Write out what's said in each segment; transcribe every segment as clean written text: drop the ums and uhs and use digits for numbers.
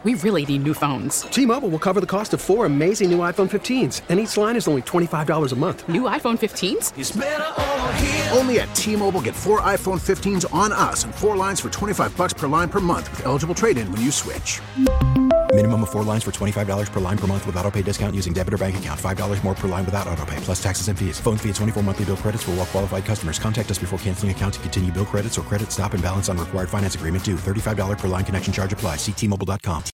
We really need new phones. T-Mobile will cover the cost of 4 amazing new iPhone 15s, and each line is only $25 a month. New iPhone 15s? It's better over here. Only at T-Mobile, get 4 iPhone 15s on us and 4 lines for $25 per line per month with eligible trade-in when you switch. Minimum of 4 lines for $25 per line per month with autopay discount using debit or bank account. $5 more per line without autopay, plus taxes and fees. Phone fee at 24 monthly bill credits for well-qualified customers. Contact us before canceling account to continue bill credits or credit stop and balance on required finance agreement due. $35 per line connection charge applies. See T-Mobile.com.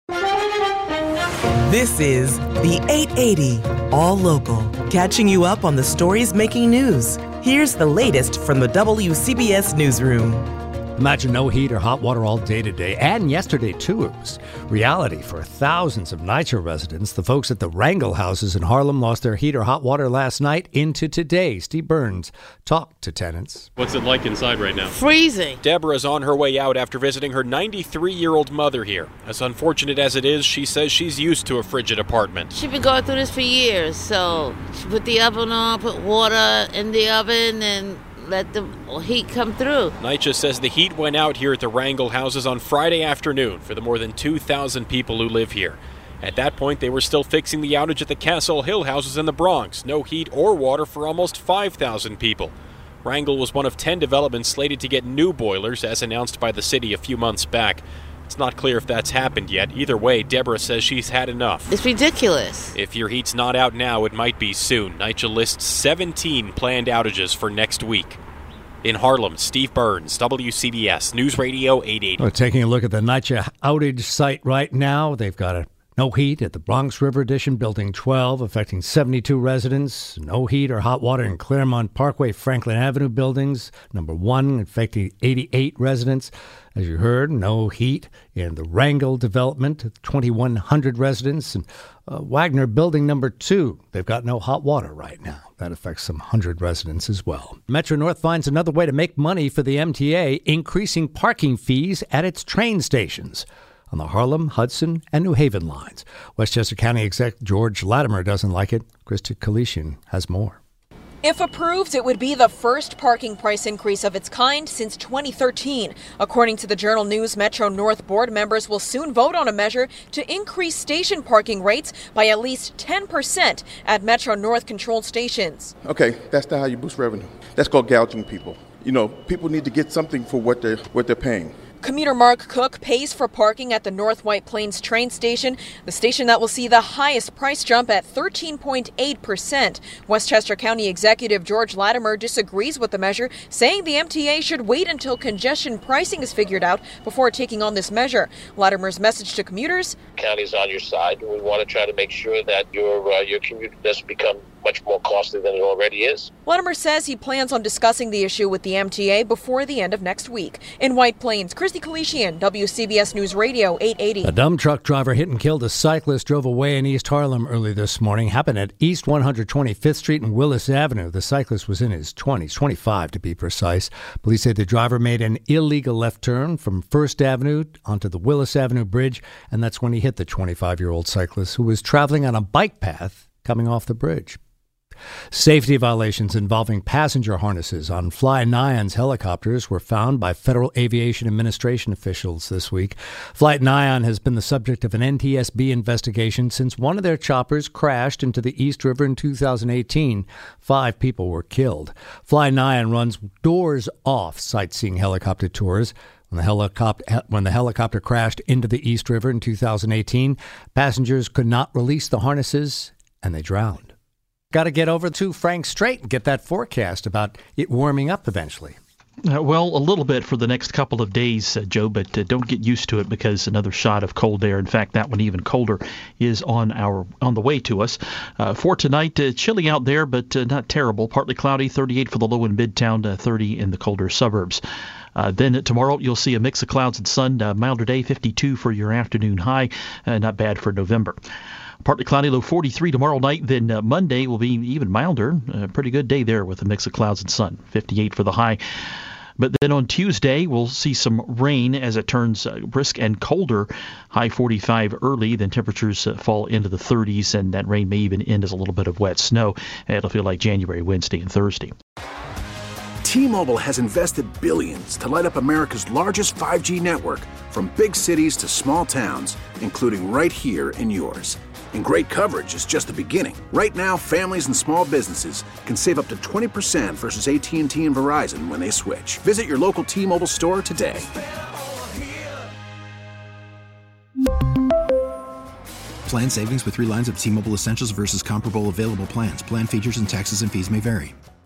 This is the 880 All Local, catching you up on the stories making news. Here's the latest from the WCBS Newsroom. Imagine no heat or hot water all day today, and yesterday too. It was reality for thousands of NYCHA residents. The folks at the Wrangell houses in Harlem lost their heat or hot water last night into today. Steve Burns talked to tenants. What's it like inside right now? Freezing. Deborah's on her way out after visiting her 93-year-old mother here. As unfortunate as it is, she says she's used to a frigid apartment. She's been going through this for years, so she put the oven on, put water in the oven, and let the heat come through. NYCHA says the heat went out here at the Wrangell houses on Friday afternoon for the more than 2,000 people who live here. At that point, they were still fixing the outage at the Castle Hill houses in the Bronx. No heat or water for almost 5,000 people. Wrangell was one of 10 developments slated to get new boilers, as announced by the city a few months back. It's not clear if that's happened yet. Either way, Deborah says she's had enough. It's ridiculous. If your heat's not out now, it might be soon. NYCHA lists 17 planned outages for next week. In Harlem, Steve Burns, WCBS News Radio 880. We're taking a look at the NYCHA outage site right now. They've got no heat at the Bronx River Addition, Building 12, affecting 72 residents. No heat or hot water in Claremont Parkway, Franklin Avenue buildings. Number 1, affecting 88 residents. As you heard, no heat in the Wrangell development, 2,100 residents. And Wagner Building Number 2, they've got no hot water right now. That affects some 100 residents as well. Metro North finds another way to make money for the MTA, increasing parking fees at its train stations on the Harlem, Hudson, and New Haven lines. Westchester County Exec George Latimer doesn't like it. Krista Kalishian has more. If approved, it would be the first parking price increase of its kind since 2013. According to the Journal News, Metro North board members will soon vote on a measure to increase station parking rates by at least 10% at Metro North controlled stations. Okay, that's not how you boost revenue. That's called gouging people. You know, people need to get something for what they're paying. Commuter Mark Cook pays for parking at the North White Plains train station, the station that will see the highest price jump at 13.8%. Westchester County Executive George Latimer disagrees with the measure, saying the MTA should wait until congestion pricing is figured out before taking on this measure. Latimer's message to commuters: County's on your side, and we want to try to make sure that your commute doesn't become much more costly than it already is. Latimer says he plans on discussing the issue with the MTA before the end of next week. In White Plains, Christy Kalishian, WCBS News Radio 880. A dump truck driver hit and killed a cyclist drove away in East Harlem early this morning. Happened at East 125th Street and Willis Avenue. The cyclist was in his 20s, 25 to be precise. Police say the driver made an illegal left turn from First Avenue onto the Willis Avenue Bridge, and that's when he hit the 25-year-old cyclist who was traveling on a bike path coming off the bridge. Safety violations involving passenger harnesses on Fly Nyan's helicopters were found by Federal Aviation Administration officials this week. Flight Nyan has been the subject of an NTSB investigation since one of their choppers crashed into the East River in 2018. 5 people were killed. Fly Nyan runs doors-off sightseeing helicopter tours. When the helicopter crashed into the East River in 2018, passengers could not release the harnesses and they drowned. Got to get over to Frank Strait and get that forecast about it warming up eventually. Well, a little bit for the next couple of days, Joe, but don't get used to it because another shot of cold air, in fact, that one even colder, is on the way to us. For tonight, chilly out there, but not terrible. Partly cloudy, 38 for the low in Midtown, 30 in the colder suburbs. Then tomorrow, you'll see a mix of clouds and sun, milder day, 52 for your afternoon high, not bad for November. Partly cloudy, low 43 tomorrow night. Then Monday will be even milder. Pretty good day there with a mix of clouds and sun. 58 for the high. But then on Tuesday, we'll see some rain as it turns brisk and colder. High 45 early. Then temperatures fall into the 30s, and that rain may even end as a little bit of wet snow. It'll feel like January, Wednesday, and Thursday. T-Mobile has invested billions to light up America's largest 5G network, from big cities to small towns, including right here in yours. And great coverage is just the beginning. Right now, families and small businesses can save up to 20% versus AT&T and Verizon when they switch. Visit your local T-Mobile store today. Plan savings with 3 lines of T-Mobile Essentials versus comparable available plans. Plan features and taxes and fees may vary.